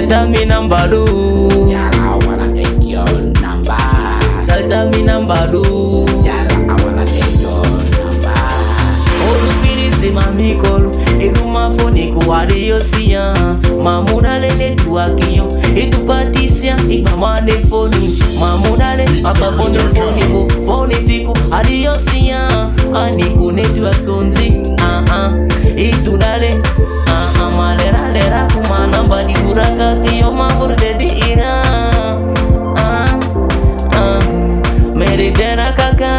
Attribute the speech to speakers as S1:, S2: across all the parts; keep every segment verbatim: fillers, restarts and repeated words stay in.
S1: Girl, tell me number do.
S2: Girl, I wanna take your number.
S1: Girl, tell me number do.
S2: Girl, I wanna take your number.
S1: Olu piri se mami kolu, elu mafoni kuwari yosia. Mamuna lene tuakiyo, itu patisia, iba mane foni. Mamuna le, apa foni foni ko, foni fiku, adi yosia. Ani kune tuakunzi, ah ah, itu dale, ah ah, malera lera kuma namba di buraka kiyo mabur dedi ira, ah ah, mere dera kaka.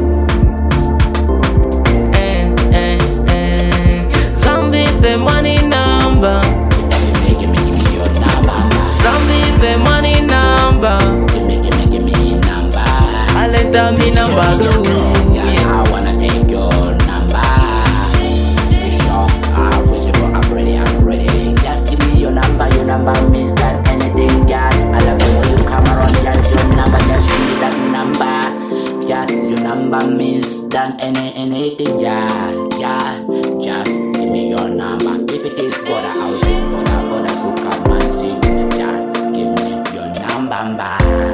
S1: Money number.
S2: Give me, give me, give me your number.
S1: Some people money number.
S2: Give me, give me, give me your number.
S1: I let them me number do.
S2: Girl, I wanna take your number. You sure? I'm visible, I'm ready, I'm ready. Just give me your number, your number means that anything, girl. I love it when you come around, just your number, just give me that number. Girl, your number means that any anything, girl. Girl, just give me your number. If it is brother, I'll say brother, brother to come and see you. Just give me your number.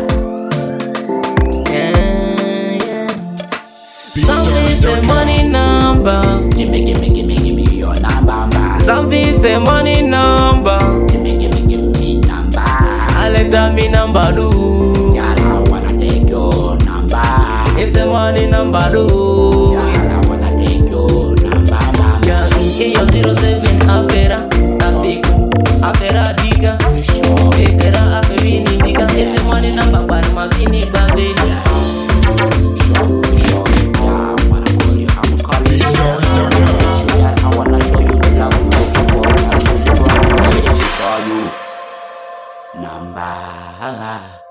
S1: Yeah, yeah. Some people money number.
S2: Give me, give me, give me, give me your number.
S1: Some people money number.
S2: Give me, give me, give me number.
S1: I let them me number do.
S2: Girl, I wanna take your number.
S1: If the money number do.
S2: Girl, I wanna take your number.
S1: Yeah, iyo zero seven afera, afiku, afera diga.
S2: You sure?
S1: Afera afebini diga. If the money number bar mabini babeli.
S2: Sure, you sure? Yeah, I wanna call you, I'm calling you. Girl, I wanna show you the love I'm looking for. I'm looking for you. Number.